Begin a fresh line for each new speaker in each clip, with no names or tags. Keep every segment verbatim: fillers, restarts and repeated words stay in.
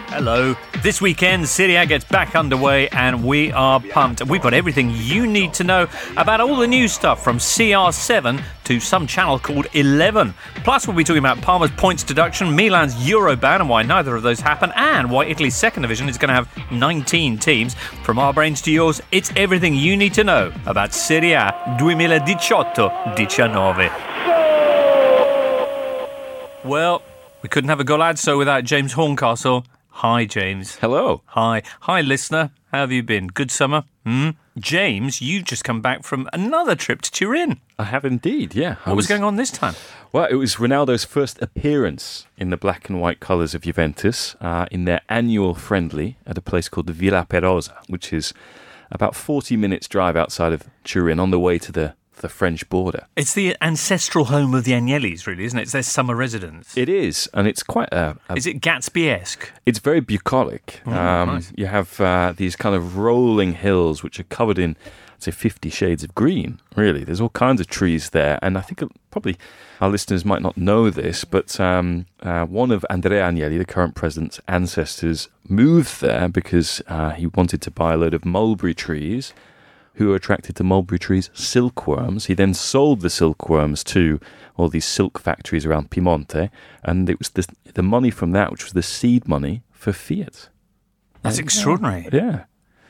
Hello. This weekend, Serie A gets back underway and we are pumped. We've got everything you need to know about all the new stuff from C R seven to some channel called eleven. Plus, we'll be talking about Parma's points deduction, Milan's Euro ban and why neither of those happen, and why Italy's second division is going to have nineteen teams. From our brains to yours, it's everything you need to know about Serie A twenty eighteen nineteen. Well, we couldn't have a Golazzo without James Horncastle. Hi, James.
Hello.
Hi. Hi, listener. How have you been? Good summer? Hmm? James, you've just come back from another trip to Turin.
I have indeed, yeah.
What was, was going on this time?
Well, it was Ronaldo's first appearance in the black and white colours of Juventus uh, in their annual friendly at a place called Villa Perosa, which is about forty minutes drive outside of Turin on the way to the the French border.
It's the ancestral home of the Agnellis, really, isn't it? It's their summer residence.
It is, and it's quite a... a
is it Gatsby-esque?
It's very bucolic.
Oh,
um,
nice.
You have uh, these kind of rolling hills which are covered in, I'd say, fifty shades of green, really. There's all kinds of trees there, and I think probably our listeners might not know this, but um, uh, one of Andrea Agnelli, the current president's ancestors, moved there because uh, he wanted to buy a load of mulberry trees who were attracted to mulberry trees' silkworms. He then sold the silkworms to all these silk factories around Piemonte, and it was the, the money from that, which was the seed money for Fiat.
That's
and,
extraordinary.
Yeah. yeah.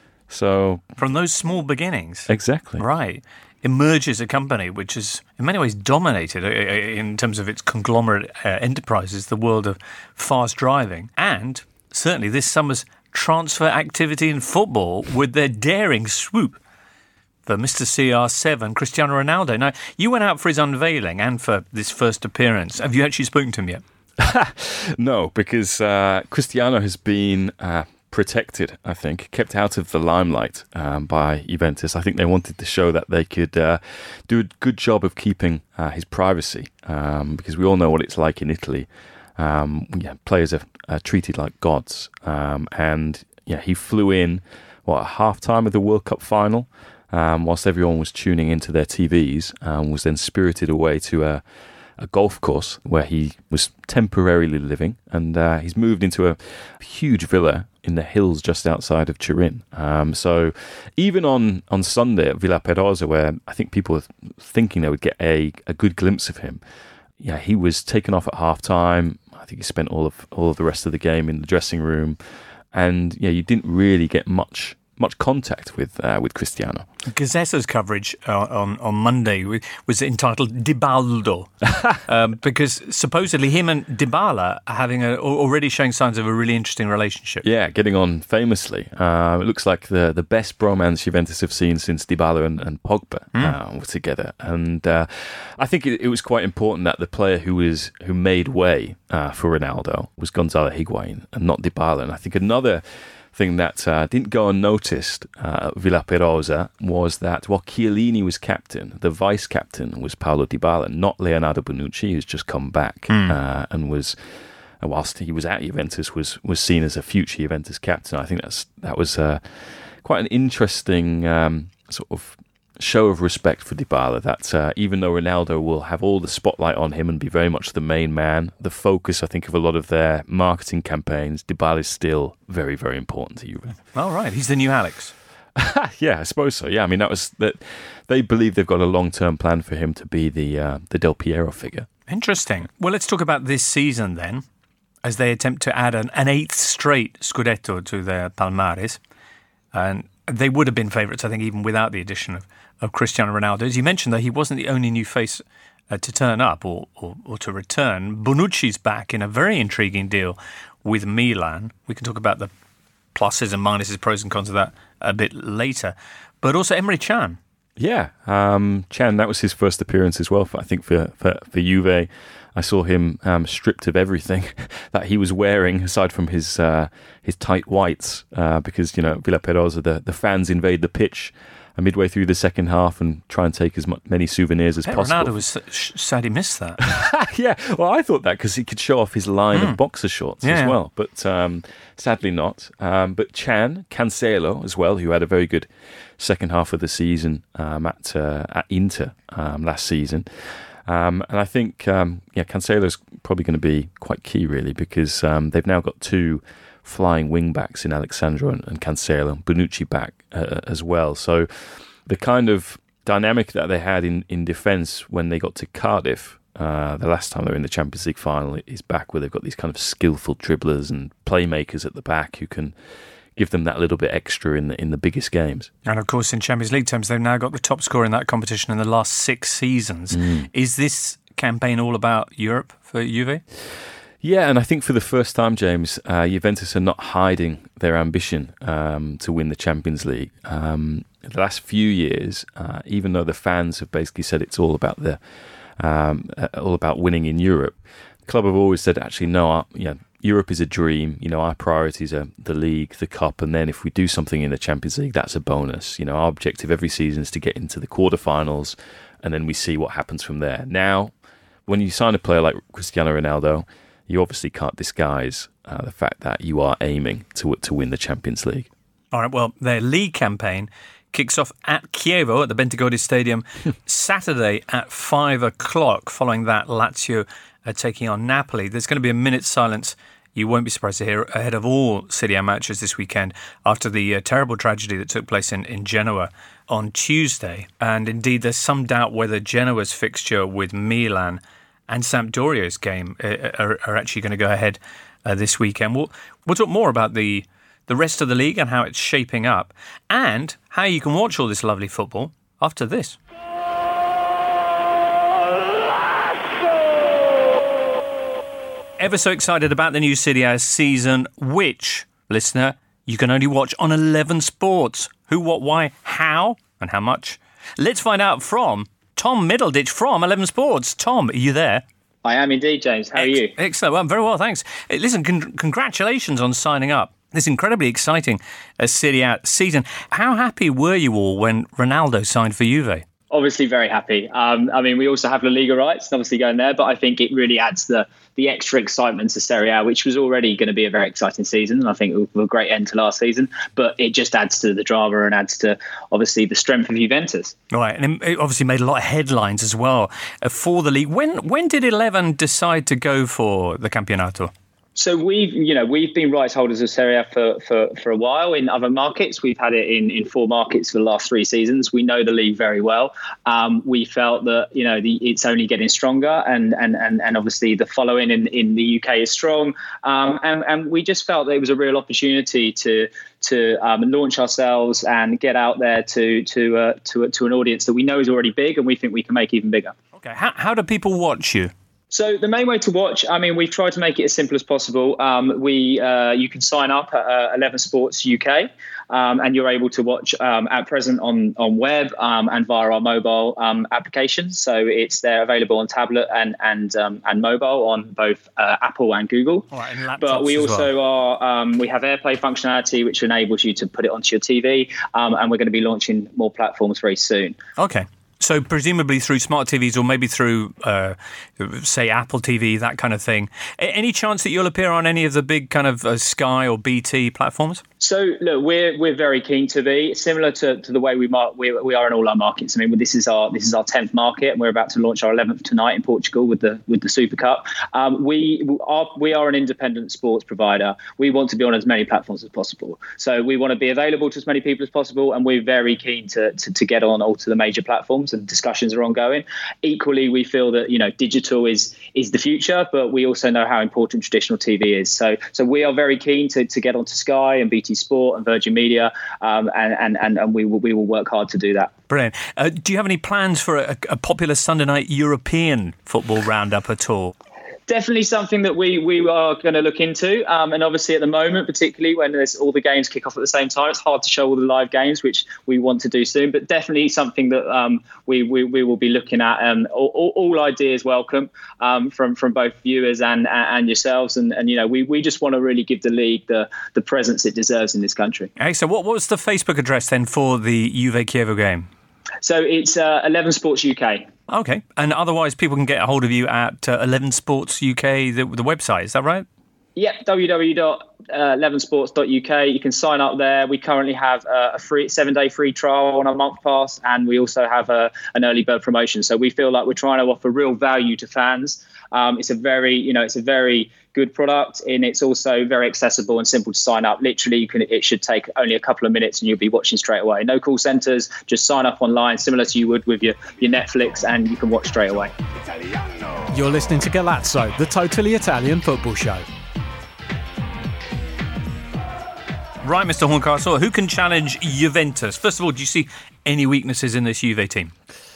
So
from those small beginnings.
Exactly.
Right. Emerges a company which is in many ways dominated in terms of its conglomerate uh, enterprises, the world of fast driving, and certainly this summer's transfer activity in football with their daring swoop for Mister C R seven, Cristiano Ronaldo. Now, you went out for his unveiling and for this first appearance. Have you actually spoken to him yet?
No, because uh, Cristiano has been uh, protected, I think, kept out of the limelight um, by Juventus. I think they wanted to show that they could uh, do a good job of keeping uh, his privacy, um, because we all know what it's like in Italy. Um, yeah, players are, are treated like gods. Um, and yeah, he flew in, what, at half-time of the World Cup final, Um, whilst everyone was tuning into their T Vs, um, was then spirited away to a, a golf course where he was temporarily living, and uh, he's moved into a huge villa in the hills just outside of Turin. Um, so even on, on Sunday at Villa Perosa, where I think people were thinking they would get a, a good glimpse of him, yeah, he was taken off at half-time. I think he spent all of all of the rest of the game in the dressing room, and yeah, you didn't really get much much contact with uh, with Cristiano.
Gazzetta's coverage uh, on, on Monday was entitled Dibaldo, um, because supposedly him and Dybala are having a, already showing signs of a really interesting relationship.
Yeah, getting on famously. Uh, it looks like the, the best bromance Juventus have seen since Dybala and, and Pogba mm. uh, were together. And uh, I think it, it was quite important that the player who was who made way uh, for Ronaldo was Gonzalo Higuain and not Dybala. And I think another thing that uh, didn't go unnoticed uh, at Villa Perosa was that while Chiellini was captain, the vice captain was Paulo Dybala, not Leonardo Bonucci, who's just come back mm. uh, and was, whilst he was at Juventus, was was seen as a future Juventus captain. I think that's that was uh, quite an interesting um, sort of show of respect for Dybala, that uh, even though Ronaldo will have all the spotlight on him and be very much the main man, the focus, I think, of a lot of their marketing campaigns, Dybala is still very, very important to Juve.
Oh, right. He's the new Alex.
Yeah, I suppose so. Yeah, I mean, that was that. They believe they've got a long-term plan for him to be the uh, the Del Piero figure.
Interesting. Well, let's talk about this season then, as they attempt to add an, an eighth straight Scudetto to their palmares. And they would have been favourites, I think, even without the addition of, of Cristiano Ronaldo. As you mentioned, though, he wasn't the only new face uh, to turn up or, or, or to return. Bonucci's back in a very intriguing deal with Milan. We can talk about the pluses and minuses, pros and cons of that a bit later. But also Emre Can.
Yeah, um, Can, that was his first appearance as well, for, I think, for, for, for Juve. I saw him um, stripped of everything that he was wearing, aside from his uh, his tight whites, uh, because, you know, Villa Perosa, the, the fans invade the pitch midway through the second half and try and take as much, many souvenirs as
Pep
possible.
Ronaldo was sad he missed that.
Yeah, well, I thought that because he could show off his line
mm.
of boxer shorts
yeah.
as well, but um, sadly not. Um, but Can, Cancelo as well, who had a very good second half of the season um, at uh, at Inter um, last season. Um, and I think, um, yeah, Cancelo's probably going to be quite key, really, because um, they've now got two flying wing backs in Alexandro and, and Cancelo, and Bonucci back uh, as well. So the kind of dynamic that they had in, in defence when they got to Cardiff uh, the last time they were in the Champions League final is back, where they've got these kind of skillful dribblers and playmakers at the back who can give them that little bit extra in the in the biggest games.
And of course, in Champions League terms, they've now got the top scorer in that competition in the last six seasons. Mm. Is this campaign all about Europe for Juve?
Yeah, and I think for the first time, James, uh, Juventus are not hiding their ambition um, to win the Champions League. Um, the last few years, uh, even though the fans have basically said it's all about the um, uh, all about winning in Europe, the club have always said, actually, no, our, you know, Europe is a dream. You know, our priorities are the league, the cup, and then if we do something in the Champions League, that's a bonus. You know, our objective every season is to get into the quarterfinals, and then we see what happens from there. Now, when you sign a player like Cristiano Ronaldo, you obviously can't disguise uh, the fact that you are aiming to to win the Champions League.
All right, well, their league campaign kicks off at Chievo at the Bentegodi Stadium Saturday at five o'clock. Following that, Lazio are taking on Napoli. There's going to be a minute's silence, you won't be surprised to hear, ahead of all Serie A matches this weekend after the uh, terrible tragedy that took place in, in Genoa on Tuesday. And indeed, there's some doubt whether Genoa's fixture with Milan and Sampdoria's game are, are actually going to go ahead uh, this weekend. We'll, we'll talk more about the, the rest of the league and how it's shaping up, and how you can watch all this lovely football after this. Ever so excited about the new Serie A season, which, listener, you can only watch on eleven Sports. Who, what, why, how, and how much? Let's find out from Tom Middleditch from eleven Sports. Tom, are you there?
I am indeed, James. How are
Ex-
you?
Excellent. Well, I'm very well, thanks. Uh, Listen, con- congratulations on signing up. This incredibly exciting uh, Serie A season. How happy were you all when Ronaldo signed for Juve?
Obviously very happy. Um, I mean, we also have La Liga rights, obviously going there, but I think it really adds the the extra excitement to Serie A, which was already going to be a very exciting season. And I think it was a great end to last season, but it just adds to the drama and adds to, obviously, the strength of Juventus.
Right, and it obviously made a lot of headlines as well uh, for the league. When when did eleven decide to go for the Campionato?
So we've, you know, we've been rights holders of Serie A for, for, for a while in other markets. We've had it in, in four markets for the last three seasons. We know the league very well. Um, we felt that, you know, the, it's only getting stronger, and and and, and obviously the following in, in the U K is strong. Um, and, and we just felt that it was a real opportunity to to um, launch ourselves and get out there to to uh, to to an audience that we know is already big, and we think we can make even bigger.
Okay, how how do people watch you?
So the main way to watch, I mean, we've tried to make it as simple as possible. Um, we uh, you can sign up at uh, eleven Sports U K, um, and you're able to watch um, at present on on web um, and via our mobile um, applications. So it's they're available on tablet and and um, and mobile on both uh, Apple and Google.
All right, and
but we also
well.
are um, we have AirPlay functionality, which enables you to put it onto your T V, um, and we're going to be launching more platforms very soon.
Okay. So presumably through smart T Vs, or maybe through, uh, say, Apple T V, that kind of thing. A- any chance that you'll appear on any of the big kind of uh, Sky or B T platforms?
So look, we're we're very keen to be similar to, to the way we, mar- we we are in all our markets. I mean, this is our this is our tenth market, and we're about to launch our eleventh tonight in Portugal with the with the Super Cup. Um, we are we are an independent sports provider. We want to be on as many platforms as possible. So we want to be available to as many people as possible, and we're very keen to to, to get on all to the major platforms. And discussions are ongoing. Equally, we feel that, you know, digital is is the future, but we also know how important traditional T V is. So so we are very keen to, to get onto Sky and B T Sport and Virgin Media, um, and, and, and, and we will we will work hard to do that.
Brilliant. Uh, do you have any plans for a, a popular Sunday night European football roundup at all?
Definitely something that we we are going to look into, um, and obviously at the moment, particularly when there's all the games kick off at the same time, it's hard to show all the live games, which we want to do soon. But definitely something that um, we, we we will be looking at. Um, all, all ideas welcome um, from from both viewers and and yourselves, and, and you know we, we just want to really give the league the the presence it deserves in this country.
Okay, so what was the Facebook address then for the Juve Chievo game?
So it's uh, eleven Sports U K.
Okay, and otherwise people can get a hold of you at uh, eleven Sports U K, the, the website, is that right?
Yep, w w w dot eleven sports dot u k. You can sign up there. We currently have a free seven-day free trial on our month pass, and we also have a, an early bird promotion. So we feel like we're trying to offer real value to fans. Um, it's a very, you know, it's a very good product, and it's also very accessible and simple to sign up. Literally, you can. It should take only a couple of minutes, and you'll be watching straight away. No call centers. Just sign up online, similar to you would with your your Netflix, and you can watch straight away.
You're listening to Galazzo, the totally Italian football show.
Right, Mister Horncastle, who can challenge Juventus? First of all, do you see any weaknesses in this Juve team?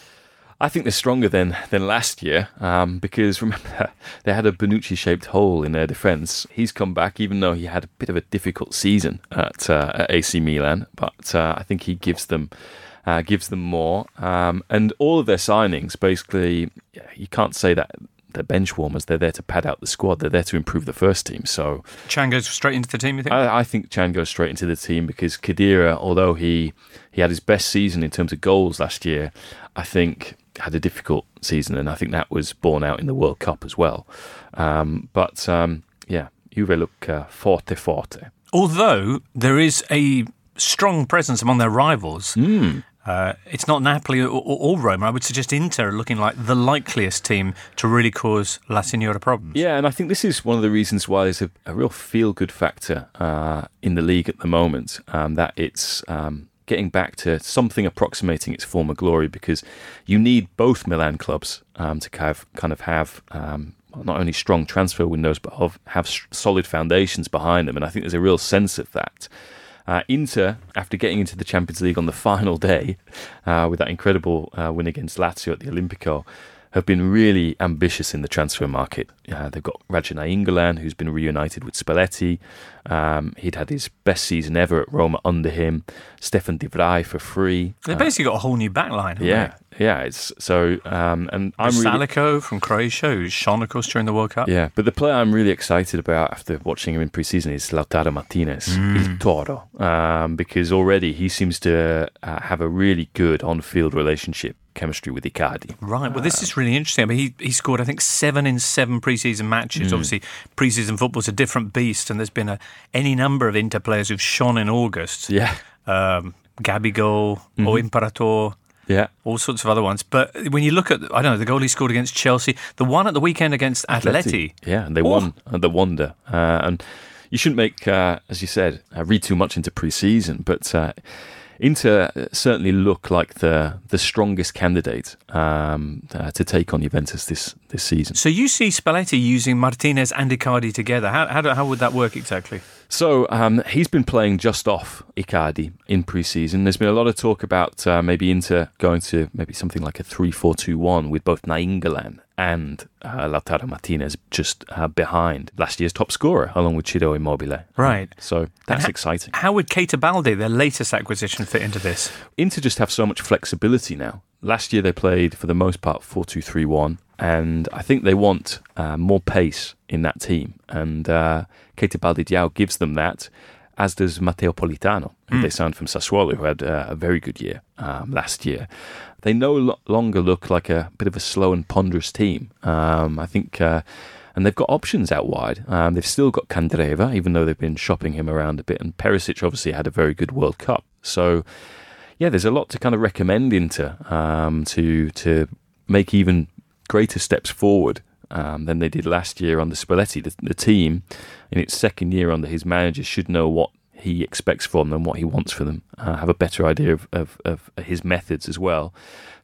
I think they're stronger than than last year um, because, remember, they had a Bonucci-shaped hole in their defence. He's come back, even though he had a bit of a difficult season at, uh, at A C Milan, but uh, I think he gives them uh, gives them more. Um, and all of their signings, basically, you can't say that they're bench warmers. They're there to pad out the squad. They're there to improve the first team. So
Chan goes straight into the team, you think?
I, I think Chan goes straight into the team because Khedira, although he, he had his best season in terms of goals last year, I think had a difficult season, and I think that was borne out in the World Cup as well. Um, but um, yeah, Juve look uh, forte forte.
Although there is a strong presence among their rivals.
Mm.
Uh, it's not Napoli or, or, or Roma. I would suggest Inter are looking like the likeliest team to really cause La Signora problems.
Yeah, and I think this is one of the reasons why there's a, a real feel-good factor uh, in the league at the moment, um, that it's um, getting back to something approximating its former glory, because you need both Milan clubs um, to kind of, kind of have um, not only strong transfer windows, but have, have solid foundations behind them, and I think there's a real sense of that. Uh, Inter, after getting into the Champions League on the final day uh, with that incredible uh, win against Lazio at the Olimpico, have been really ambitious in the transfer market. Uh, they've got Radja Nainggolan, who's been reunited with Spalletti. Um, he'd had his best season ever at Roma under him. Stefan de Vrij for free.
They've basically uh, got a whole new backline, haven't
yeah,
they?
Yeah, it's so. Um, and I'm really
Salico from Croatia, who's shone, of course, during the World Cup.
Yeah, but the player I'm really excited about after watching him in pre-season is Lautaro Martinez, mm. Il Toro, um, because already he seems to uh, have a really good on-field relationship chemistry with Icardi.
Right, well, this is really interesting. I mean, he, he scored, I think, seven in seven pre-season matches. Mm. Obviously, pre-season football's a different beast, and there's been a, any number of Inter players who've shone in August.
Yeah.
Um, Gabigol, mm-hmm. or Imperator.
Yeah.
All sorts of other ones. But when you look at, I don't know, the goal he scored against Chelsea, the one at the weekend against Atleti. Atleti.
Yeah, and they oh. won uh, the Wonder. Uh, and you shouldn't make, uh, as you said, uh, read too much into pre-season, but uh, Inter certainly look like the the strongest candidate um, uh, to take on Juventus this, this season.
So you see Spalletti using Martinez and Icardi together. How how, do, how would that work exactly?
So um, he's been playing just off Icardi in pre-season. There's been a lot of talk about uh, maybe Inter going to maybe something like a three four two one with both Nainggolan and uh, Lautaro Martinez just uh, behind last year's top scorer, along with Ciro Immobile.
Right.
So that's
ha-
exciting.
How would Keita Balde, their latest acquisition, fit into this?
Inter just have so much flexibility now. Last year they played, for the most part, four two three one, and I think they want uh, more pace in that team. And uh, Keita Balde Diao gives them that, as does Matteo Politano, who mm. they signed from Sassuolo, who had uh, a very good year um, last year. They no lo- longer look like a bit of a slow and ponderous team. Um, I think, uh, and they've got options out wide. Um, they've still got Candreva, even though they've been shopping him around a bit. And Perisic obviously had a very good World Cup. So, yeah, there's a lot to kind of recommend Inter um, to to make even greater steps forward um, than they did last year under Spalletti. The, the team, in its second year under his manager, should know what he expects from them, what he wants for them, uh, have a better idea of, of, of his methods as well.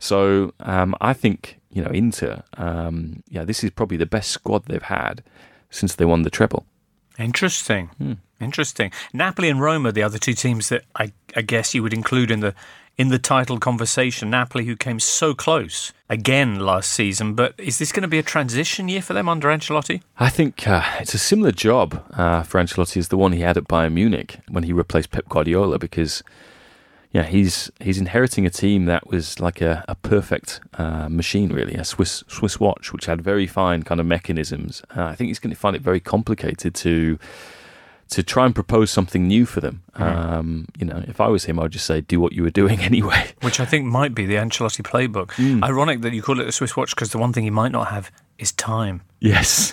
So um, I think, you know, Inter, um, yeah, this is probably the best squad they've had since they won the treble.
Interesting.
Hmm.
Interesting. Napoli and Roma, the other two teams that I, I guess you would include in the in the title conversation. Napoli, who came so close again last season, but is this going to be a transition year for them under Ancelotti?
I think uh, it's a similar job uh, for Ancelotti as the one he had at Bayern Munich when he replaced Pep Guardiola, because yeah, he's he's inheriting a team that was like a, a perfect uh, machine, really, a Swiss Swiss watch, which had very fine kind of mechanisms. Uh, I think he's going to find it very complicated to to try and propose something new for them. Mm. Um, you know, if I was him, I would just say, do what you were doing anyway.
Which I think might be the Ancelotti playbook. Mm. Ironic that you call it a Swiss watch, because the one thing he might not have is time.
Yes.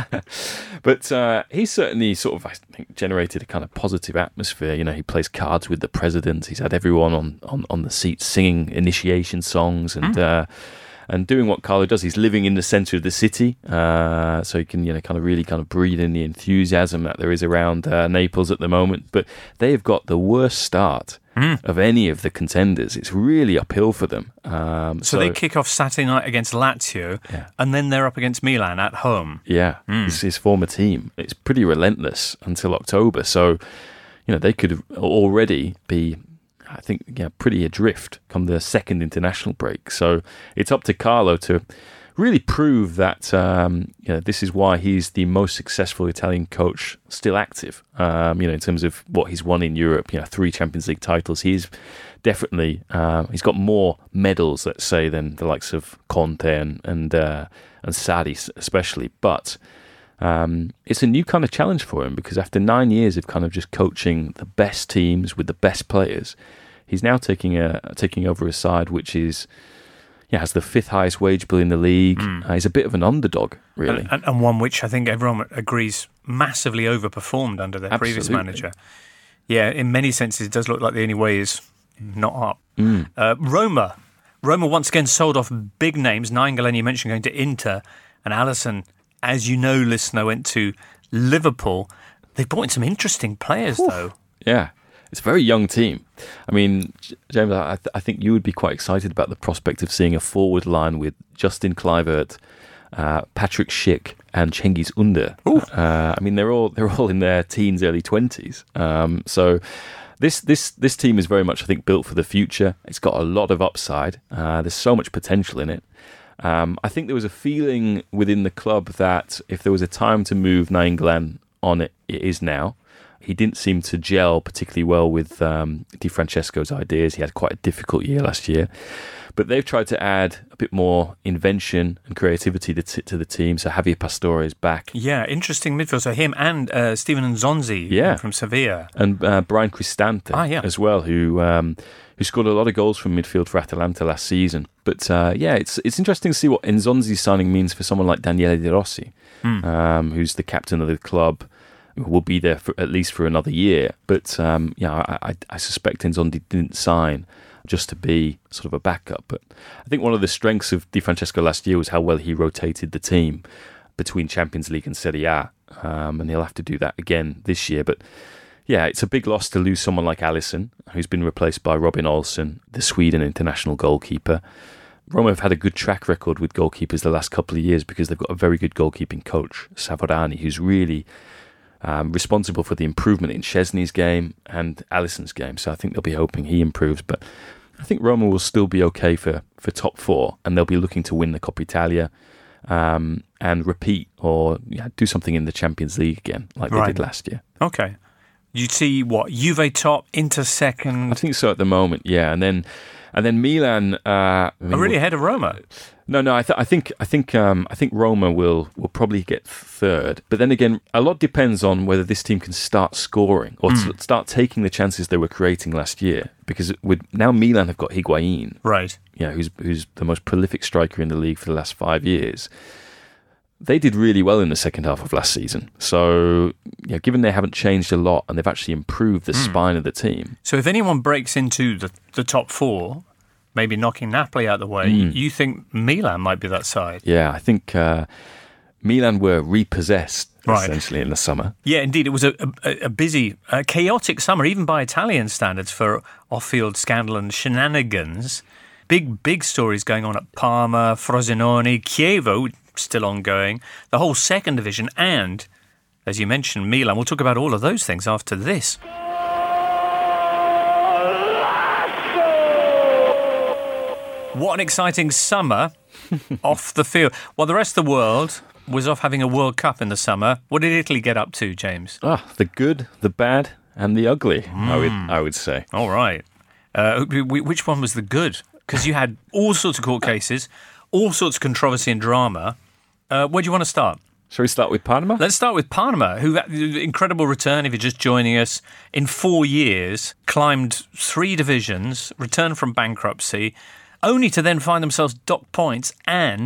But uh, he's certainly sort of, I think, generated a kind of positive atmosphere. You know, he plays cards with the president. He's had everyone on, on, on the seats singing initiation songs and mm. uh, and doing what Carlo does. He's living in the centre of the city, uh, so he can, you know, kind of really kind of breathe in the enthusiasm that there is around uh, Naples at the moment. But they have got the worst start Mm. of any of the contenders. It's really uphill for them. Um,
so, so they kick off Saturday night against Lazio, yeah. and then they're up against Milan at home.
Yeah, mm. his, his former team. It's pretty relentless until October. So, you know, they could already be, I think, yeah, pretty adrift come the second international break. So it's up to Carlo to really prove that um, you know, this is why he's the most successful Italian coach still active. Um, you know, in terms of what he's won in Europe, you know, three Champions League titles. He's definitely uh, he's got more medals, let's say, than the likes of Conte and and, uh, and Sarri especially. But um, it's a new kind of challenge for him because after nine years of kind of just coaching the best teams with the best players, he's now taking a taking over a side which is. Yeah, has the fifth highest wage bill in the league. Mm. Uh, he's a bit of an underdog, really.
And, and one which I think everyone agrees massively overperformed under their
Absolutely.
previous manager. Yeah, in many senses, it does look like the only way is not up. Mm. Uh, Roma. Roma once again sold off big names. Nainggolan, you mentioned, going to Inter. And Alisson, as you know, listener, went to Liverpool. They brought in some interesting players, Ooh. though.
Yeah. It's a very young team. I mean, James, I, th- I think you would be quite excited about the prospect of seeing a forward line with Justin Kluivert, uh, Patrick Schick, and Cengiz Under. Uh, I mean, they're all they're all in their teens, early twenties. Um, so this this this team is very much, I think, built for the future. It's got a lot of upside. Uh, there's so much potential in it. Um, I think there was a feeling within the club that if there was a time to move Nainggolan on, it, it is now. He didn't seem to gel particularly well with um, Di Francesco's ideas. He had quite a difficult year last year. But they've tried to add a bit more invention and creativity to, t- to the team. So Javier Pastore is back.
Yeah, interesting midfield. So him and uh, Steven Nzonzi
yeah.
from Sevilla.
And uh, Brian Cristante
ah, yeah.
as well, who um, who scored a lot of goals from midfield for Atalanta last season. But uh, yeah, it's it's interesting to see what Nzonzi's signing means for someone like Daniele De Rossi, mm. um, who's the captain of the club. Will be there for at least for another year, but um, yeah, I, I, I suspect Nzonzi didn't sign just to be sort of a backup. But I think one of the strengths of Di Francesco last year was how well he rotated the team between Champions League and Serie A, um, and he'll have to do that again this year. But yeah, it's a big loss to lose someone like Alisson, who's been replaced by Robin Olsen, the Sweden international goalkeeper. Roma have had a good track record with goalkeepers the last couple of years because they've got a very good goalkeeping coach, Savorani, who's really Um, responsible for the improvement in Szczesny's game and Alisson's game. So I think they'll be hoping he improves. But I think Roma will still be okay for, for top four, and they'll be looking to win the Coppa Italia um, and repeat or yeah, do something in the Champions League again, like right. they did last year.
Okay. You'd see what, Juve top, Inter second?
I think so at the moment, yeah. And then and then Milan uh, I mean,
are really ahead of Roma.
No, no. I, th- I think, I think, um, I think Roma will will probably get third. But then again, a lot depends on whether this team can start scoring or mm. t- start taking the chances they were creating last year. Because with now Milan have got Higuain,
right?
Yeah, who's who's the most prolific striker in the league for the last five years. They did really well in the second half of last season. So, yeah, given they haven't changed a lot and they've actually improved the mm. spine of the team.
So, if anyone breaks into the the top four, maybe knocking Napoli out of the way, mm. you think Milan might be that side?
Yeah, I think uh, Milan were repossessed, right. essentially, in the summer.
Yeah, indeed. It was a, a, a busy, a chaotic summer, even by Italian standards, for off-field scandal and shenanigans. Big, big stories going on at Parma, Frosinone, Chievo, still ongoing, the whole second division, and, as you mentioned, Milan. We'll talk about all of those things after this. What an exciting summer off the field. While the rest of the world was off having a World Cup in the summer, what did Italy get up to, James?
Ah, the good, the bad, and the ugly, mm. I would I would say.
All right. Uh, which one was the good? Because you had all sorts of court cases, all sorts of controversy and drama. Uh, where do you want to start?
Shall we start with Parma?
Let's start with Parma, who had an incredible return, if you're just joining us, in four years, climbed three divisions, returned from bankruptcy, only to then find themselves docked points and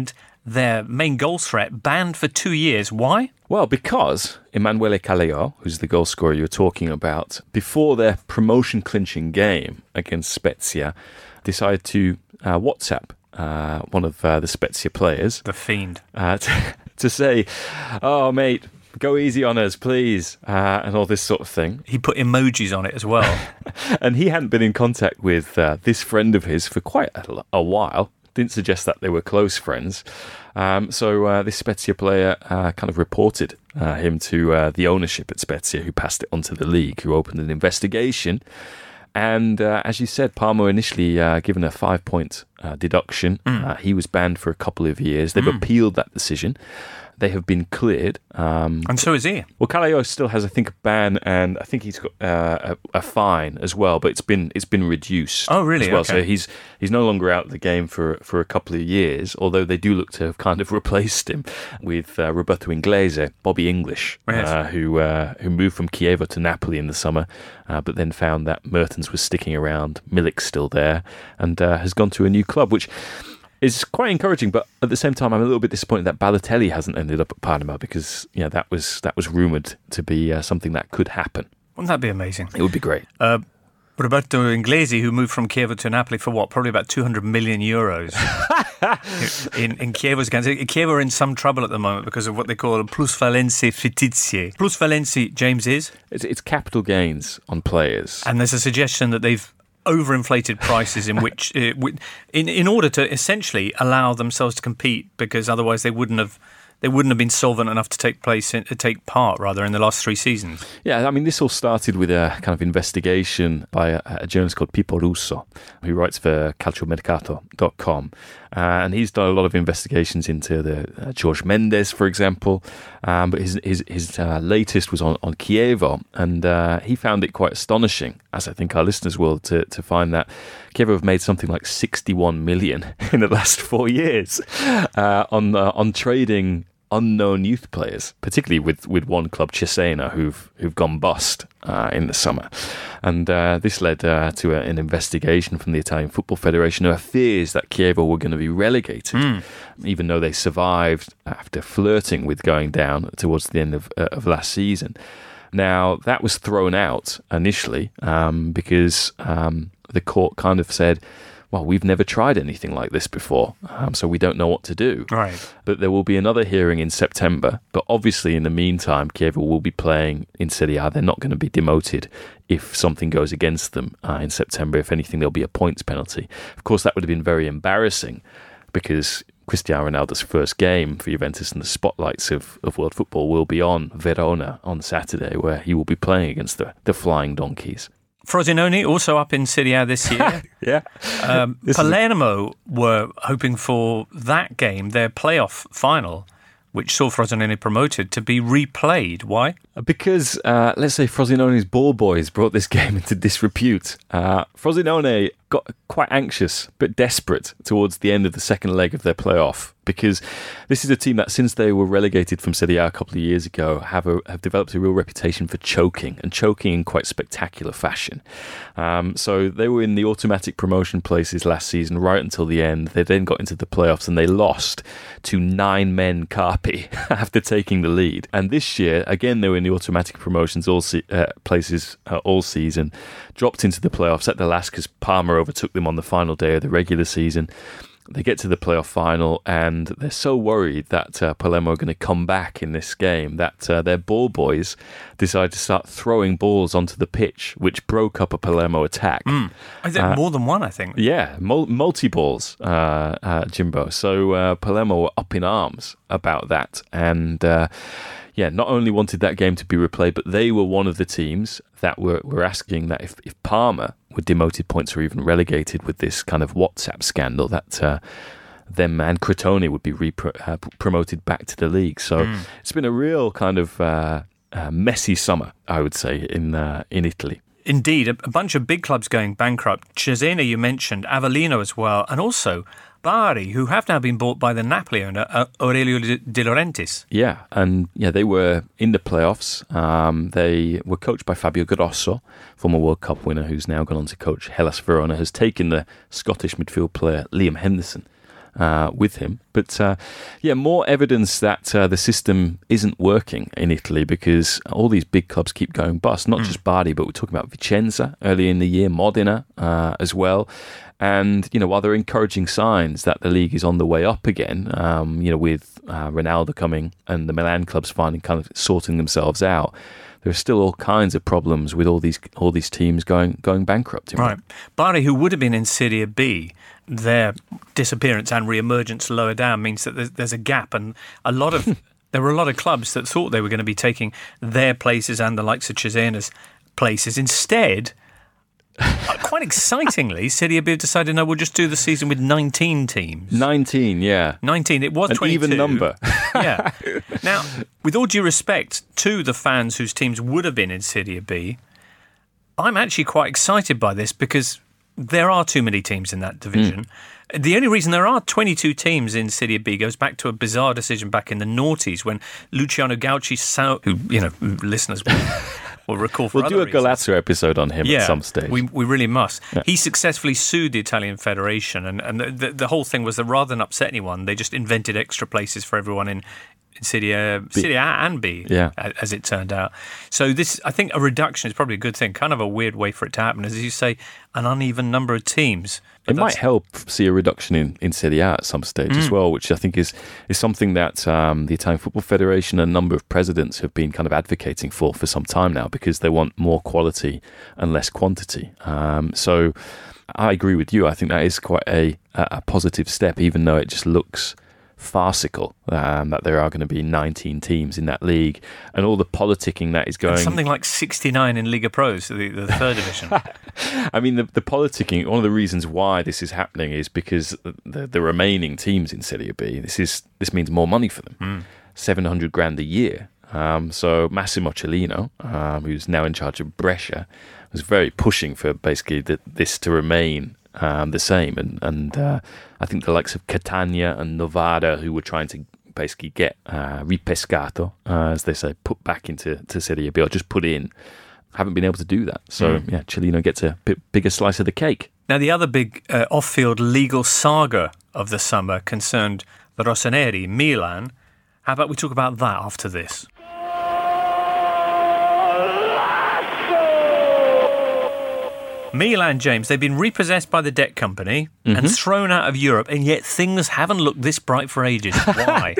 their main goal threat, banned for two years. Why?
Well, because Emanuele Caleo, who's the goal scorer you were talking about, before their promotion-clinching game against Spezia, decided to uh, WhatsApp uh, one of uh, the Spezia players.
The fiend.
Uh, to, to say, oh, mate, go easy on us, please, uh, and all this sort of thing.
He put emojis on it as well.
And he hadn't been in contact with uh, this friend of his for quite a, a while. Didn't suggest that they were close friends. Um, so uh, this Spezia player uh, kind of reported uh, him to uh, the ownership at Spezia, who passed it on to the league, who opened an investigation. And uh, as you said, Parma initially uh, given a five-point uh, deduction. Mm. Uh, he was banned for a couple of years. They've mm. appealed that decision. They have been cleared. Um,
and so is he.
Well, Caleo still has, I think, a ban, and I think he's got uh, a, a fine as well. But it's been it's been reduced.
Oh, really?
As well,
okay.
So he's he's no longer out of the game for for a couple of years. Although they do look to have kind of replaced him with uh, Roberto Inglese, Bobby English,
yes.
uh, who uh, who moved from Chievo to Napoli in the summer, uh, but then found that Mertens was sticking around, Milik's still there, and uh, has gone to a new club, which is quite encouraging, but at the same time, I'm a little bit disappointed that Balotelli hasn't ended up at Parma because, yeah, that was that was rumoured to be uh, something that could happen.
Wouldn't that be amazing?
It would be great.
Uh, Roberto Inglesi, who moved from Chievo to Napoli for what? Probably about two hundred million euros in, in Chievo's games. Chievo are in some trouble at the moment because of what they call plusvalenze fittizie. Plusvalenze, James, is?
It's, it's capital gains on players.
And there's a suggestion that they've overinflated prices in which, uh, in in order to essentially allow themselves to compete, because otherwise they wouldn't have they wouldn't have been solvent enough to take place in, to take part rather in the last three seasons.
Yeah, I mean, this all started with a kind of investigation by a, a journalist called Pippo Russo, who writes for calciomercato dot com. Uh, and he's done a lot of investigations into the uh, Jorge Mendes, for example. Um, but his his, his uh, latest was on, on Chievo, and uh, he found it quite astonishing, as I think our listeners will, to, to find that Chievo have made something like sixty-one million in the last four years uh, on uh, on trading unknown youth players, particularly with, with one club, Cesena, who've who've gone bust uh, in the summer. And uh, this led uh, to a, an investigation from the Italian Football Federation, who have fears that Chievo were going to be relegated, mm. even though they survived after flirting with going down towards the end of, uh, of last season. Now, that was thrown out initially um, because um, the court kind of said, well, we've never tried anything like this before, um, so we don't know what to do.
Right.
But there will be another hearing in September. But obviously, in the meantime, Chievo will be playing in Serie A. They're not going to be demoted if something goes against them uh, in September. If anything, there'll be a points penalty. Of course, that would have been very embarrassing because Cristiano Ronaldo's first game for Juventus and the spotlights of, of world football will be on Verona on Saturday, where he will be playing against the, the Flying Donkeys.
Frosinone also up in Serie A this year.
yeah.
Um, Palermo a- were hoping for that game, their playoff final, which saw Frosinone promoted, to be replayed. Why?
Because, uh, let's say, Frosinone's ball boys brought this game into disrepute. Uh, Frosinone got quite anxious but desperate towards the end of the second leg of their playoff, because this is a team that, since they were relegated from Serie A a couple of years ago, have a, have developed a real reputation for choking, and choking in quite spectacular fashion. Um, so they were in the automatic promotion places last season right until the end. They then got into the playoffs and they lost to nine men Carpi after taking the lead. And this year, again, they were in the automatic promotions all se- uh, places uh, all season, dropped into the playoffs at the last because Parma overtook them on the final day of the regular season. They get to the playoff final and they're so worried that uh, Palermo are going to come back in this game that uh, their ball boys decide to start throwing balls onto the pitch, which broke up a Palermo attack.
Mm. I think uh, more than one, I think.
Yeah, mul- multi-balls, uh, uh, Jimbo. So uh, Palermo were up in arms about that. And uh, yeah, not only wanted that game to be replayed, but they were one of the teams that were, were asking that if, if Parma were demoted points or even relegated with this kind of WhatsApp scandal, that uh, them and Crotone would be repro- uh, promoted back to the league. So mm. it's been a real kind of uh, uh, messy summer, I would say, in uh, in Italy.
Indeed, a, a bunch of big clubs going bankrupt. Cesena, you mentioned, Avellino as well, and also Bari, who have now been bought by the Napoli owner, uh, Aurelio De Laurentiis.
Yeah, and yeah, they were in the playoffs. Um, they were coached by Fabio Grosso, former World Cup winner, who's now gone on to coach Hellas Verona, has taken the Scottish midfield player Liam Henderson uh, with him. But uh, yeah, more evidence that uh, the system isn't working in Italy because all these big clubs keep going bust. Not mm. just Bari, but we're talking about Vicenza early in the year, Modena uh, as well. And, you know, while there are encouraging signs that the league is on the way up again, um, you know, with uh, Ronaldo coming and the Milan clubs finally kind of sorting themselves out, there are still all kinds of problems with all these all these teams going going bankrupt.
Right. Bari, who would have been in Serie B, their disappearance and re-emergence lower down means that there's, there's a gap. And a lot of there were a lot of clubs that thought they were going to be taking their places and the likes of Cesena's places. Instead, quite excitingly, Serie B decided, no, we'll just do the season with nineteen teams.
nineteen, yeah.
nineteen. It was
An
twenty-two.
even number.
Yeah. Now, with all due respect to the fans whose teams would have been in Serie B, I'm actually quite excited by this because there are too many teams in that division. Mm. The only reason there are twenty-two teams in Serie B goes back to a bizarre decision back in the noughties when Luciano Gauci, who, you know, listeners will... We'll recall for
We'll do a
reasons.
Galazzo episode on him
yeah,
at some stage.
We we really must.
Yeah.
He successfully sued the Italian Federation, and, and the, the, the whole thing was that rather than upset anyone, they just invented extra places for everyone in, in Serie A, Serie A and B,
yeah.
as it turned out. So this, I think a reduction is probably a good thing, kind of a weird way for it to happen. As you say, an uneven number of teams.
It might help see a reduction in, in Serie A at some stage mm. as well, which I think is, is something that um, the Italian Football Federation and a number of presidents have been kind of advocating for for some time now because they want more quality and less quantity. Um, so I agree with you. I think that is quite a, a positive step, even though it just looks farcical um, that there are going to be nineteen teams in that league and all the politicking that is going...
And something like sixty-nine in Liga Pros, the, the third division.
I mean, the, the politicking, one of the reasons why this is happening is because the, the remaining teams in Serie B, this is this means more money for them. Mm. seven hundred grand a year. Um, so Massimo Cellino, um, who's now in charge of Brescia, was very pushing for basically the, this to remain Um, the same, and and uh, I think the likes of Catania and Novara, who were trying to basically get uh, ripescato, uh, as they say, put back into to Serie B or just put in, haven't been able to do that. So mm. yeah, Cellino gets a bit bigger slice of the cake.
Now the other big uh, off-field legal saga of the summer concerned the Rossoneri, Milan. How about we talk about that after this? Milan, James, they've been repossessed by the debt company mm-hmm. and thrown out of Europe, and yet things haven't looked this bright for ages. Why?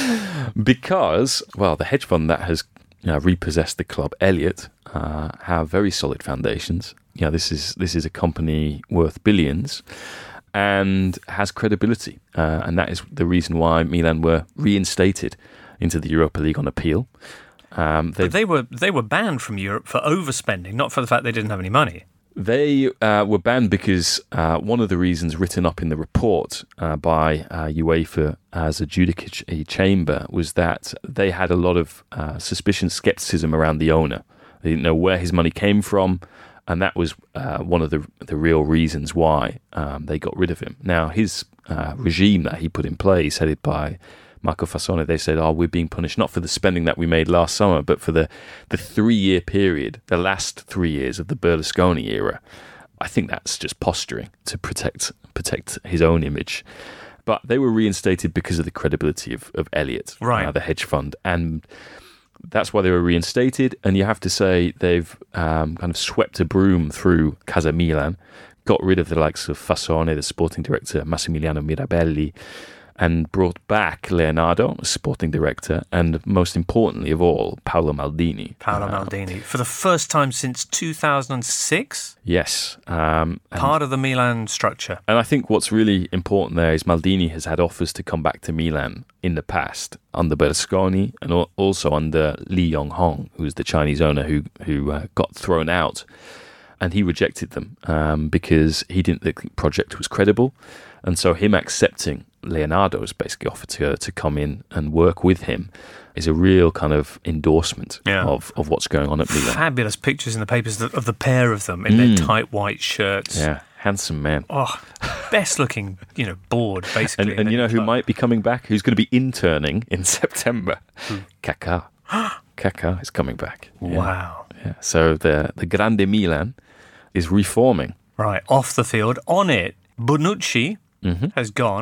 Because, well, the hedge fund that has you know, repossessed the club, Elliott, uh, have very solid foundations. You know, this is this is a company worth billions and has credibility, uh, and that is the reason why Milan were reinstated into the Europa League on appeal. Um,
but they were they were banned from Europe for overspending, not for the fact they didn't have any money.
They uh, were banned because uh, one of the reasons written up in the report uh, by uh, UEFA as a judicatory chamber was that they had a lot of uh, suspicion, scepticism around the owner. They didn't know where his money came from, and that was uh, one of the the real reasons why um, they got rid of him. Now, his uh, regime that he put in place, headed by Marco Fassone, they said, oh, we're being punished not for the spending that we made last summer, but for the, the three-year period, the last three years of the Berlusconi era. I think that's just posturing to protect protect his own image. But they were reinstated because of the credibility of, of Elliott,
right.
uh, the hedge fund. And that's why they were reinstated. And you have to say they've um, kind of swept a broom through Casa Milan, got rid of the likes of Fassone, the sporting director, Massimiliano Mirabelli, and brought back Leonardo, sporting director, and most importantly of all, Paolo Maldini.
Paolo uh, Maldini. For the first time since two thousand six?
Yes. Um,
Part of the Milan structure.
And I think what's really important there is Maldini has had offers to come back to Milan in the past, under Berlusconi, and also under Lee Yong-hong, who's the Chinese owner who, who uh, got thrown out. And he rejected them um, because he didn't think the project was credible. And so him accepting Leonardo's basically offer to to come in and work with him is a real kind of endorsement
yeah.
of, of what's going on at Milan.
Fabulous pictures in the papers of the pair of them in mm. their tight white shirts.
Yeah, handsome man.
Oh, best looking, you know, board basically.
and and you know who might be coming back? Who's going to be interning in September?
Who?
Kaká. Kaká is coming back.
Yeah. Wow.
Yeah. So the the Grande Milan is reforming.
Right, off the field. On it, Bonucci mm-hmm. has gone.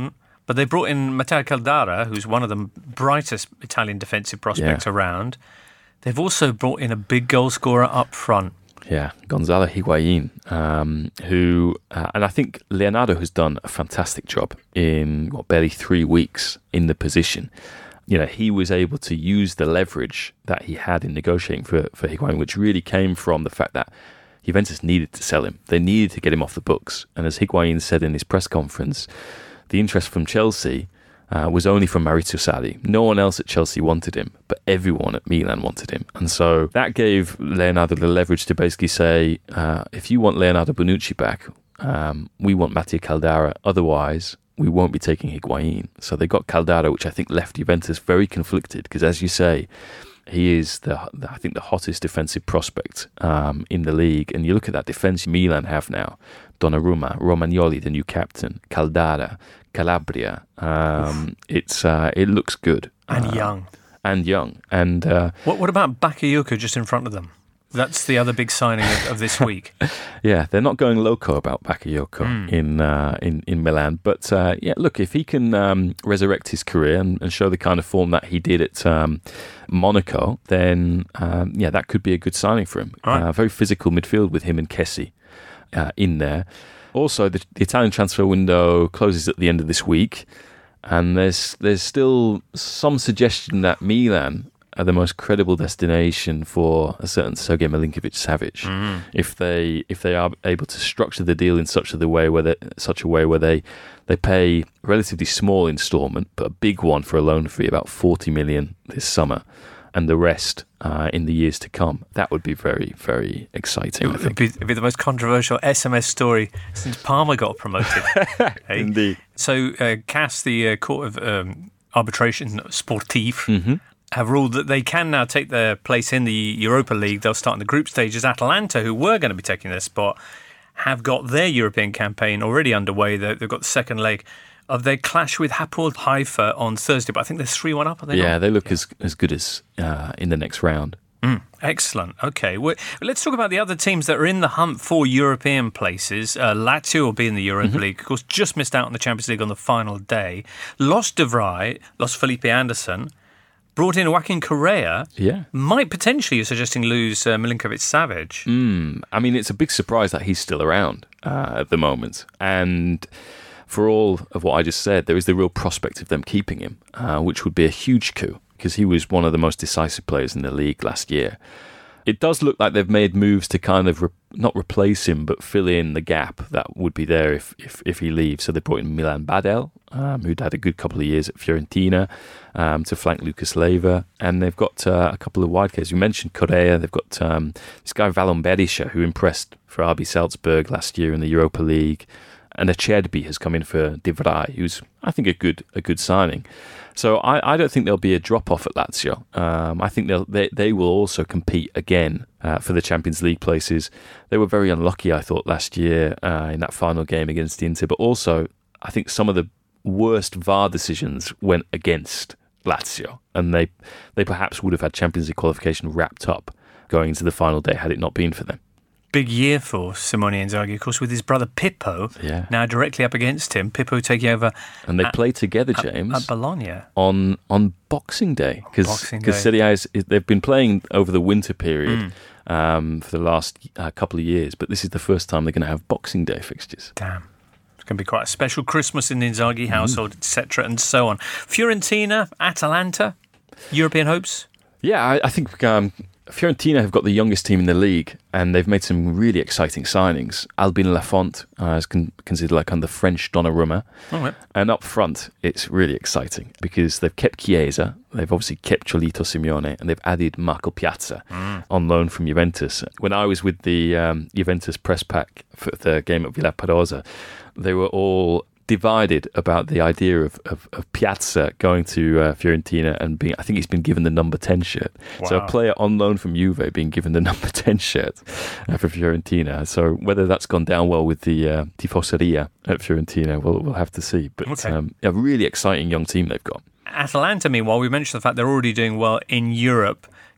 But they brought in Matteo Caldara, who's one of the brightest Italian defensive prospects
Yeah.
around. They've also brought in a big goal scorer up front.
Yeah, Gonzalo Higuain, um, who, uh, and I think Leonardo has done a fantastic job in what, barely three weeks in the position. You know, he was able to use the leverage that he had in negotiating for, for Higuain, which really came from the fact that Juventus needed to sell him. They needed to get him off the books. And as Higuain said in his press conference, the interest from Chelsea uh, was only from Maurizio Sarri. No one else at Chelsea wanted him, but everyone at Milan wanted him. And so that gave Leonardo the leverage to basically say, uh, if you want Leonardo Bonucci back, um, we want Matteo Caldara. Otherwise, we won't be taking Higuain. So they got Caldara, which I think left Juventus very conflicted because, as you say, he is, the, the I think, the hottest defensive prospect um, in the league. And you look at that defence Milan have now. Donnarumma, Romagnoli, the new captain, Caldara, Calabria. Um, it's uh, It looks good.
And
uh,
young.
And young. And uh,
What, what about Bakayoko just in front of them? That's the other big signing of, of this week.
yeah, they're not going loco about Bakayoko
Mm.
in, uh, in in Milan. But uh, yeah, look, if he can um, resurrect his career and, and show the kind of form that he did at um, Monaco, then um, yeah, that could be a good signing for him.
Right.
Uh, very physical midfield with him and Kessie uh, in there. Also, the, the Italian transfer window closes at the end of this week, and there's there's still some suggestion that Milan are the most credible destination for a certain Sergej Milinkovic-Savic.
Mm.
If they if they are able to structure the deal in such a the way where they, such a way where they they pay a relatively small instalment but a big one for a loan fee, about forty million this summer, and the rest uh, in the years to come, that would be very, very exciting.
It
I
would
think.
be, it'd be the most controversial S M S story since Parma got promoted. Hey?
Indeed.
So, uh, C A S, the uh, Court of um, Arbitration Sportif,
Mm-hmm.
have ruled that they can now take their place in the Europa League. They'll start in the group stages. Atalanta, who were going to be taking their spot, have got their European campaign already underway. They- They've got the second leg of their clash with Hapoel Haifa on Thursday, but I think they're three one up, are they
Yeah,
not?
they look as as good as uh, in the next round.
Mm, excellent. Okay, well, let's talk about the other teams that are in the hunt for European places. Uh, Lazio will be in the Europa
Mm-hmm.
League, of course, just missed out on the Champions League on the final day. Lost De Vrij, lost Felipe Anderson, brought in Joaquin Correa.
Yeah.
Might potentially, you're suggesting, lose uh, Milinkovic-Savic.
Mm, I mean, it's a big surprise that he's still around uh, at the moment. And for all of what I just said, there is the real prospect of them keeping him, uh, which would be a huge coup because he was one of the most decisive players in the league last year. It does look like they've made moves to kind of re- not replace him, but fill in the gap that would be there if if, if he leaves. So they brought in Milan Badel, um, who'd had a good couple of years at Fiorentina, um, to flank Lucas Leiva. And they've got uh, a couple of wide cards. You mentioned Correa. They've got um, this guy, Valon Berisha, who impressed for R B Salzburg last year in the Europa League. And Acerbi has come in for De Vrij, who's, I think, a good a good signing. So I, I don't think there'll be a drop-off at Lazio. Um, I think they'll, they they will also compete again uh, for the Champions League places. They were very unlucky, I thought, last year uh, in that final game against Inter. But also, I think some of the worst V A R decisions went against Lazio. And they, they perhaps would have had Champions League qualification wrapped up going into the final day had it not been for them.
Big year for Simone Inzaghi, of course, with his brother Pippo
Yeah.
now directly up against him. Pippo taking over
And they
at,
play together,
at,
James.
at Bologna.
on on Boxing Day because
Boxing
because
Day.
Serie A is, is- they've been playing over the winter period
Mm.
um, for the last uh, couple of years, but this is the first time they're going to have Boxing Day fixtures.
Damn. It's going to be quite a special Christmas in the
Mm-hmm.
Inzaghi household, et cetera, and so on. Fiorentina, Atalanta, European hopes?
Yeah, I, I think um, Fiorentina have got the youngest team in the league, and they've made some really exciting signings. Albin Lafont uh, is con- considered like kind of the French Donnarumma.
All right.
And up front, it's really exciting because they've kept Chiesa, they've obviously kept Cholito Simeone, and they've added Marco Piazza
Mm.
on loan from Juventus. When I was with the um, Juventus press pack for the game at Villa Parosa, they were all divided about the idea of, of, of Piazza going to uh, Fiorentina and being, I think he's been given the number ten shirt. So
Wow.
a player on loan from Juve being given the number ten shirt uh, for Fiorentina. So whether that's gone down well with the uh, Tifoseria at Fiorentina, we'll, we'll have to see. But
Okay.
um, a really exciting young team they've got.
Atalanta, meanwhile, we mentioned the fact they're already doing well in Europe.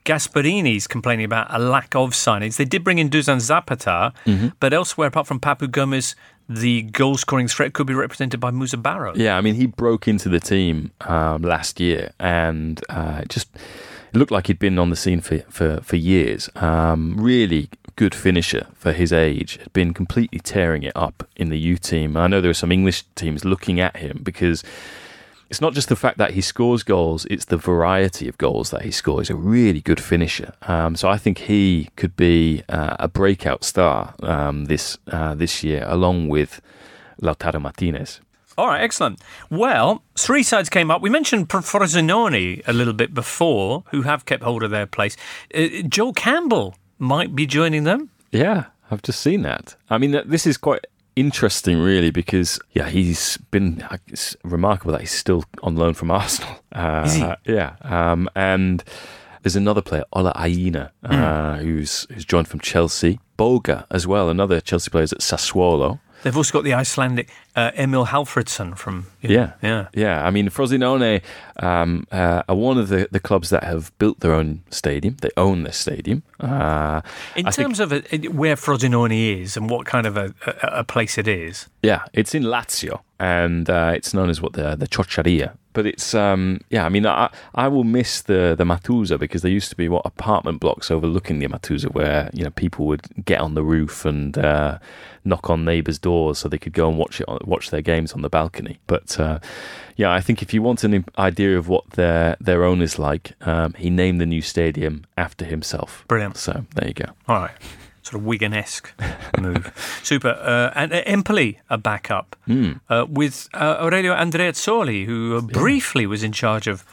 Gasparini's complaining about a lack of signings. They did bring in Dusan Zapata, mm-hmm. but elsewhere, apart from Papu Gomez, the goal-scoring threat could be represented by Musa Barrow.
Yeah, I mean, he broke into the team um, last year and uh, just it looked like he'd been on the scene for, for, for years. Um, really good finisher for his age. Had been completely tearing it up in the U team. I know there are some English teams looking at him because it's not just the fact that he scores goals, it's the variety of goals that he scores. He's a really good finisher. Um, so I think he could be uh, a breakout star um, this uh, this year, along with Lautaro Martinez.
All right, excellent. Well, three sides came up. We mentioned Frosinone a little bit before, who have kept hold of their place. Uh, Joel Campbell might be joining them.
Yeah, I've just seen that. I mean, this is quite interesting, really, because yeah, he's been it's remarkable that he's still on loan from Arsenal. Uh,
Is he?
Yeah, um, and there's another player, Ola Aina, uh, mm. who's who's joined from Chelsea. Boga as well, another Chelsea player, is at Sassuolo.
They've also got the Icelandic uh, Emil Halfredsson from... You know,
yeah,
yeah,
yeah. I mean, Frosinone um, uh, are one of the, the clubs that have built their own stadium. They own their stadium. Uh,
In
I
terms
think,
of a, where Frosinone is and what kind of a, a, a place it is.
Yeah, it's in Lazio, and uh, it's known as what the the Ciociaria. But it's, um, yeah, I mean, I, I will miss the, the Matusa because there used to be, what, apartment blocks overlooking the Matusa where, you know, people would get on the roof and uh, knock on neighbours' doors so they could go and watch it, watch their games on the balcony. But, uh, yeah, I think if you want an idea of what their, their owner's like, um, he named the new stadium after himself.
Brilliant.
So, there you go.
All right. Sort of Wigan-esque move. Super. Uh, and uh, Empoli are back up
mm.
uh, with uh, Aurelio Andreazzoli, who uh, briefly yeah. was in charge of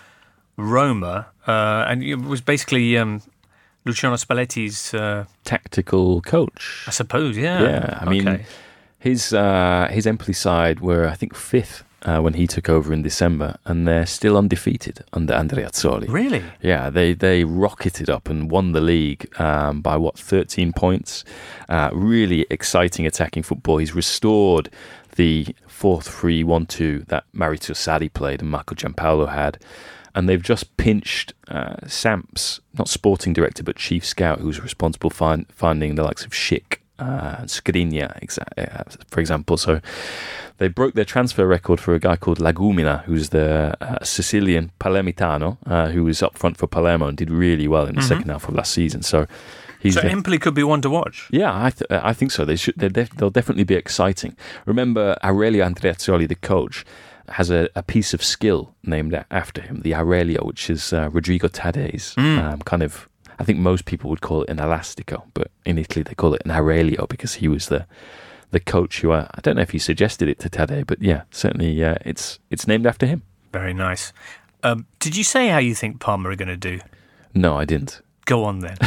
Roma uh, and it was basically um, Luciano Spalletti's... Uh,
tactical coach.
I suppose, yeah.
Yeah, I mean,
okay.
his, uh, his Empoli side were, I think, fifth Uh, when he took over in December, and they're still undefeated under Andreazzoli.
Really?
Yeah, they they rocketed up and won the league um, by, what, thirteen points. Uh, really exciting attacking football. He's restored the four three one two that Maurizio Sarri played and Marco Giampaolo had. And they've just pinched uh, Samps, not sporting director, but chief scout, who's responsible for find, finding the likes of Schick uh, and Skriniar, exa- for example. So they broke their transfer record for a guy called Lagumina, who's the uh, Sicilian Palermitano, uh, who was up front for Palermo and did really well in the mm-hmm. second half of last season. So, he's
so
the,
Empoli could be one to watch.
Yeah, I th- I think so. They should. Def- they'll definitely be exciting. Remember, Aurelio Andreazzoli, the coach, has a, a piece of skill named after him, the Aurelio, which is uh, Rodrigo Taddei's mm. um, kind of. I think most people would call it an elastico, but in Italy they call it an Aurelio because he was the. The coach who, uh, I don't know if he suggested it to Taddei, but yeah, certainly uh, it's it's named after him.
Very nice. Um, did you say how you think Parma are going to do?
No, I didn't.
Go on then.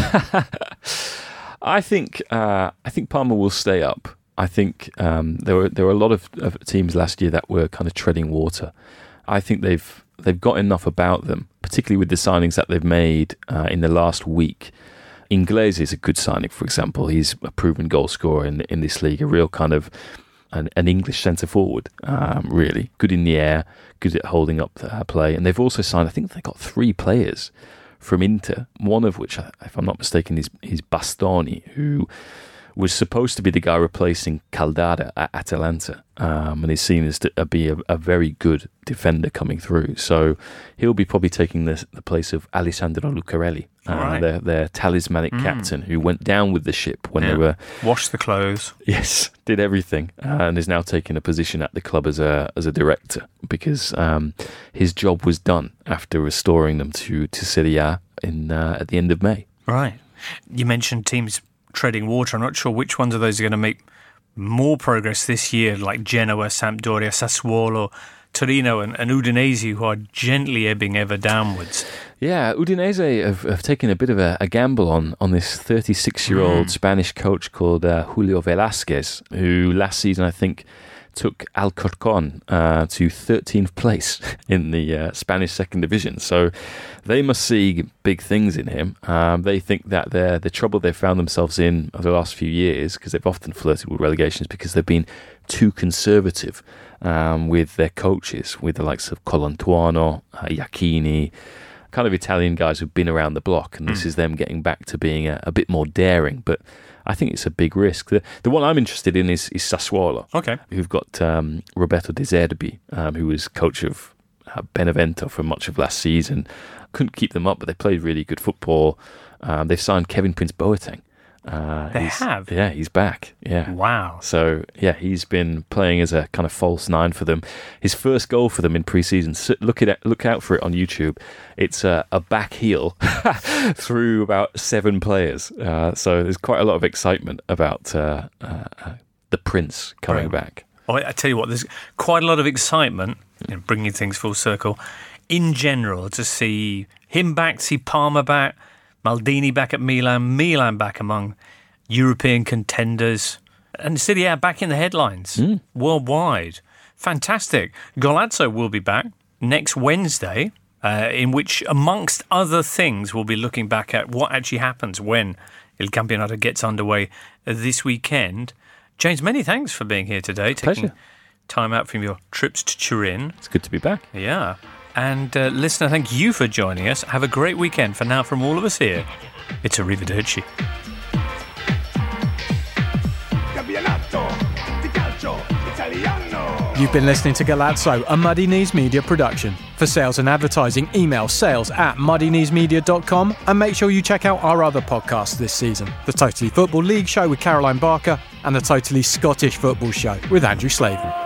I think uh, I think Parma will stay up. I think um, there were there were a lot of, of teams last year that were kind of treading water. I think they've they've got enough about them, particularly with the signings that they've made uh, in the last week. Inglese is a good signing, for example. He's a proven goal scorer in in this league, a real kind of an, an English centre forward, um, really. Good in the air, good at holding up uh, play. And they've also signed, I think they got three players from Inter, one of which, if I'm not mistaken, is, is Bastoni, who was supposed to be the guy replacing Caldara at Atalanta, um, and is seen as to be a, a very good defender coming through. So he'll be probably taking the, the place of Alessandro Lucarelli, uh, right. their, their talismanic mm. captain, who went down with the ship when yeah. they were...
Washed the clothes.
Yes, did everything, uh, and is now taking a position at the club as a as a director, because um, his job was done after restoring them to, to Serie A in, uh, at the end of May.
Right. You mentioned teams treading water. I'm not sure which ones of those are going to make more progress this year, like Genoa, Sampdoria, Sassuolo, Torino and, and Udinese, who are gently ebbing ever downwards.
Yeah, Udinese have, have taken a bit of a, a gamble on, on this thirty-six-year-old mm. Spanish coach called uh, Julio Velázquez, who last season, I think, took Alcorcon uh, to thirteenth place in the uh, Spanish second division. So they must see big things in him. Um, they think that the the trouble they've found themselves in over the last few years, because they've often flirted with relegations because they've been too conservative um, with their coaches, with the likes of Colantuono, uh, Iachini, kind of Italian guys who've been around the block, and this
Mm.
is them getting back to being a, a bit more daring. But I think it's a big risk. The, the one I'm interested in is, is Sassuolo,
Okay.
who've got um, Roberto De Zerbi, um, who was coach of uh, Benevento for much of last season. Couldn't keep them up, but they played really good football. Um, they've signed Kevin Prince Boateng. Uh,
They
he's-
have?
Yeah, he's back. Yeah.
Wow.
So, yeah, he's been playing as a kind of false nine for them. His first goal for them in pre-season, so look, at it, look out for it on YouTube. It's a, a back heel through about seven players. Uh, so there's quite a lot of excitement about uh, uh, uh, the Prince coming
Right.
back.
Oh, I tell you what, there's quite a lot of excitement, you know, bringing things full circle, in general, to see him back, see Palmer back, Maldini back at Milan, Milan back among European contenders, and Serie A back in the headlines
Mm.
worldwide. Fantastic. Golazzo will be back next Wednesday, uh, in which, amongst other things, we'll be looking back at what actually happens when Il Campionato gets underway this weekend. James, many thanks for being here today, taking
Pleasure.
time out from your trips to Turin.
It's good to be back.
Yeah. And uh, listener, thank you for joining us. Have a great weekend. For now, from all of us here, it's Arrivederci.
You've been listening to Galazzo, a Muddy Knees Media production. For sales and advertising, email sales at muddy knees media dot com and make sure you check out our other podcasts this season. The Totally Football League Show with Caroline Barker and the Totally Scottish Football Show with Andrew Slavin.